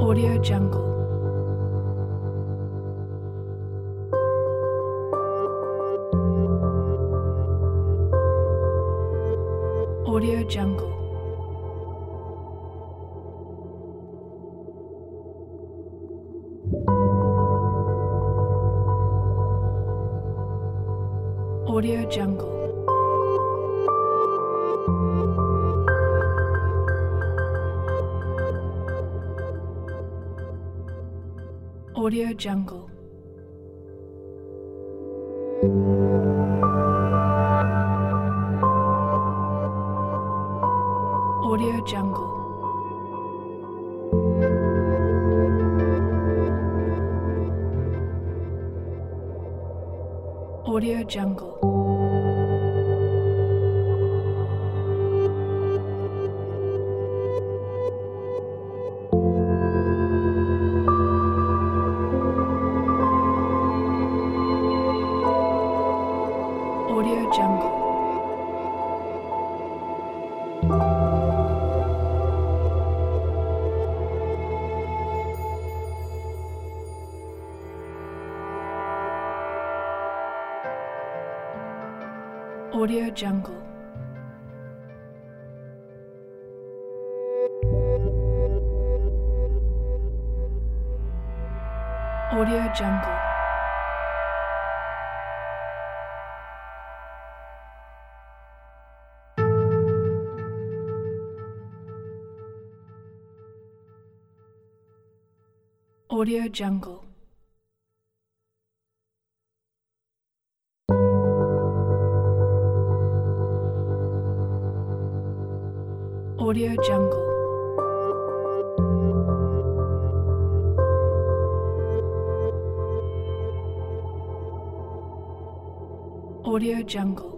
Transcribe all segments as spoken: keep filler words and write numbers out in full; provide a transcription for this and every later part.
Audio Jungle. Audio Jungle. Audio Jungle. Audio Jungle. Audio Jungle. Audio Jungle. Audio Jungle. Audio Jungle. Audio Jungle. Audio Jungle. Audio Jungle. Audio Jungle.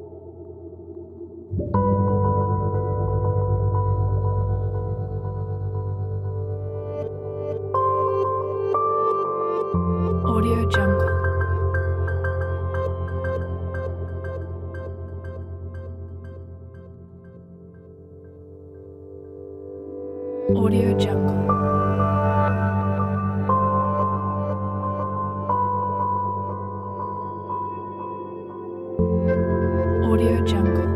Audio Jungle. Audio Jungle. Audio Jungle.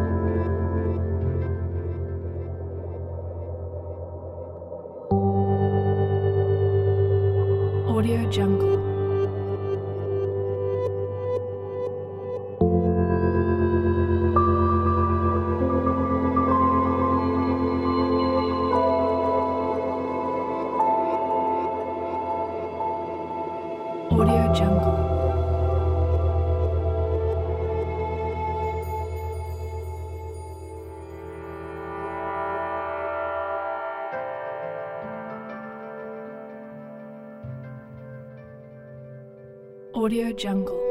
Audio Jungle. Audio Jungle. Audio Jungle.